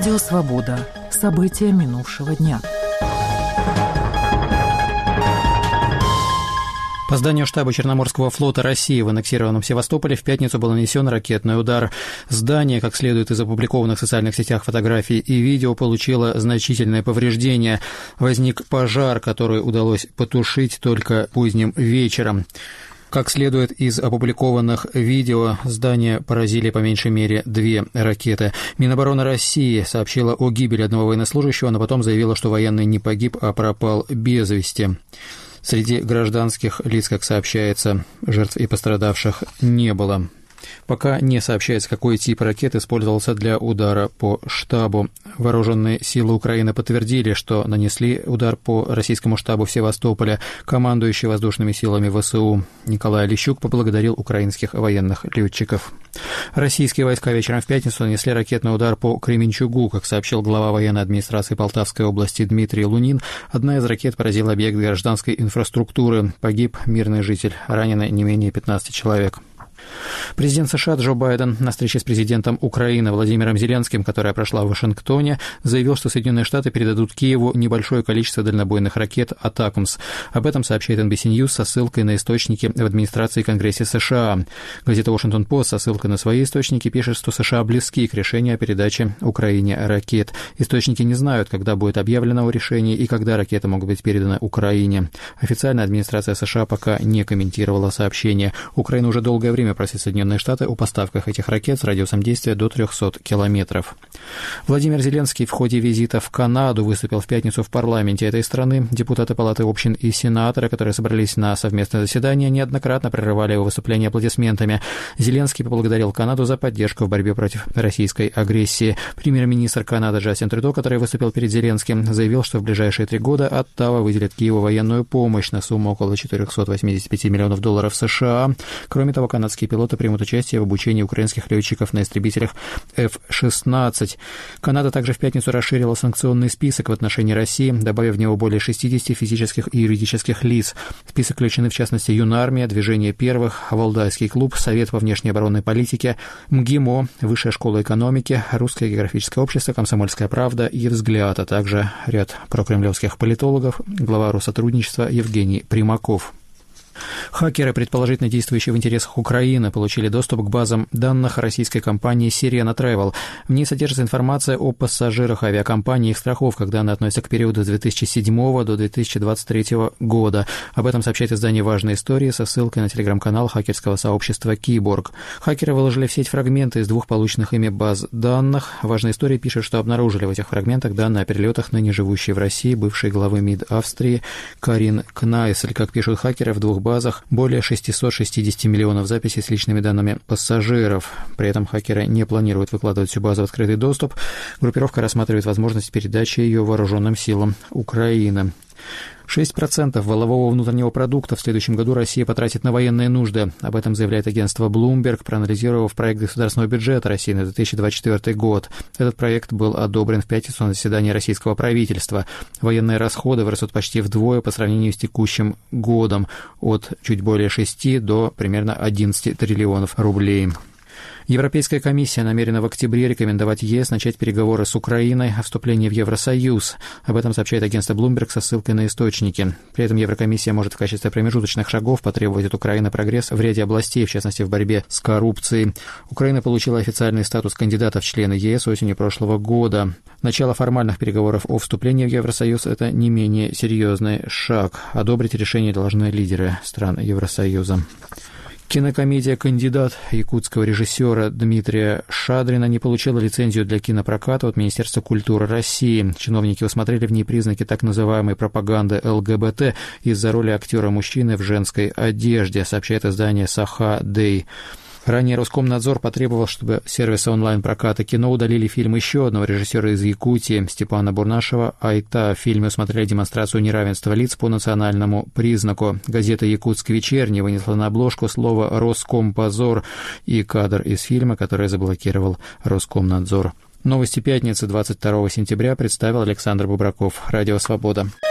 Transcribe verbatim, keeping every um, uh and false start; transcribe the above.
Радио «Свобода». События минувшего дня. По зданию штаба Черноморского флота России в аннексированном Севастополе в пятницу был нанесен ракетный удар. Здание, как следует из опубликованных в социальных сетях фотографий и видео, получило значительное повреждение. Возник пожар, который удалось потушить только поздним вечером. Как следует из опубликованных видео, здание поразили по меньшей мере две ракеты. Минобороны России сообщила о гибели одного военнослужащего, но потом заявила, что военный не погиб, а пропал без вести. Среди гражданских лиц, как сообщается, жертв и пострадавших не было. Пока не сообщается, какой тип ракет использовался для удара по штабу. Вооруженные силы Украины подтвердили, что нанесли удар по российскому штабу в Севастополе. Командующий воздушными силами ВСУ Николай Олещук поблагодарил украинских военных летчиков. Российские войска вечером в пятницу нанесли ракетный удар по Кременчугу. Как сообщил глава военной администрации Полтавской области Дмитрий Лунин, одна из ракет поразила объект гражданской инфраструктуры. Погиб мирный житель, ранены не менее пятнадцати человек. Президент США Джо Байден на встрече с президентом Украины Владимиром Зеленским, которая прошла в Вашингтоне, заявил, что Соединенные Штаты передадут Киеву небольшое количество дальнобойных ракет «Атакмс». Об этом сообщает эн би си News со ссылкой на источники в администрации и Конгрессе США. Газета «Вашингтон Пост» со ссылкой на свои источники пишет, что США близки к решению о передаче Украине ракет. Источники не знают, когда будет объявлено о решении и когда ракеты могут быть переданы Украине. Официальная администрация США пока не комментировала сообщение. Украина уже долгое время просит Соединенные Штаты о поставках этих ракет с радиусом действия до трехсот километров. Владимир Зеленский в ходе визита в Канаду выступил в пятницу в парламенте этой страны. Депутаты Палаты общин и сенаторы, которые собрались на совместное заседание, неоднократно прерывали его выступление аплодисментами. Зеленский поблагодарил Канаду за поддержку в борьбе против российской агрессии. Премьер-министр Канады Джастин Трюдо, который выступил перед Зеленским, заявил, что в ближайшие три года Оттава выделит Киеву военную помощь на сумму около четыреста восемьдесят пять миллионов долларов США. Кроме того, канадские пилоты примут участие в обучении украинских летчиков на истребителях эф шестнадцать. Канада также в пятницу расширила санкционный список в отношении России, добавив в него более шестидесяти физических и юридических лиц. В список включены, в частности, Юнармия, Движение первых, Валдайский клуб, Совет по внешней оборонной политике, МГИМО, Высшая школа экономики, Русское географическое общество, Комсомольская правда и Взгляд, а также ряд прокремлевских политологов, глава Россотрудничества Евгений Примаков. Хакеры, предположительно действующие в интересах Украины, получили доступ к базам данных российской компании Sirena Travel. В ней содержится информация о пассажирах авиакомпании и их страховках. Данные относятся к периоду с две тысячи седьмого до две тысячи двадцать третьего года. Об этом сообщает издание «Важные истории» со ссылкой на телеграм-канал хакерского сообщества «Киборг». Хакеры выложили в сеть фрагменты из двух полученных ими баз данных. «Важные истории» пишет, что обнаружили в этих фрагментах данные о перелетах ныне живущей в России бывшей главы МИД Австрии Карин Кнайсель. Как пишут хакеры, в двух базах более шестьсот шестьдесят миллионов записей с личными данными пассажиров. При этом хакеры не планируют выкладывать всю базу в открытый доступ. Группировка рассматривает возможность передачи ее вооруженным силам Украины. шесть процентов валового внутреннего продукта в следующем году Россия потратит на военные нужды. Об этом заявляет агентство Bloomberg, проанализировав проект государственного бюджета России на две тысячи двадцать четвёртый год. Этот проект был одобрен в пятницу на заседании российского правительства. Военные расходы вырастут почти вдвое по сравнению с текущим годом, от чуть более шести до примерно одиннадцати триллионов рублей. Европейская комиссия намерена в октябре рекомендовать ЕС начать переговоры с Украиной о вступлении в Евросоюз. Об этом сообщает агентство Bloomberg со ссылкой на источники. При этом Еврокомиссия может в качестве промежуточных шагов потребовать от Украины прогресс в ряде областей, в частности в борьбе с коррупцией. Украина получила официальный статус кандидата в члены ЕС осенью прошлого года. Начало формальных переговоров о вступлении в Евросоюз – это не менее серьезный шаг. Одобрить решение должны лидеры стран Евросоюза. Кинокомедия «Кандидат» якутского режиссера Дмитрия Шадрина не получила лицензию для кинопроката от Министерства культуры России. Чиновники усмотрели в ней признаки так называемой пропаганды эл гэ бэ тэ из-за роли актера-мужчины в женской одежде, сообщает издание «Саха Дэй». Ранее Роскомнадзор потребовал, чтобы сервисы онлайн-проката кино удалили фильм еще одного режиссера из Якутии, Степана Бурнашева «Айта». В фильме усмотрели демонстрацию неравенства лиц по национальному признаку. Газета «Якутск вечерний» вынесла на обложку слово «Роскомпозор» и кадр из фильма, который заблокировал Роскомнадзор. Новости пятницы, двадцать второго сентября, представил Александр Бубраков. Радио «Свобода».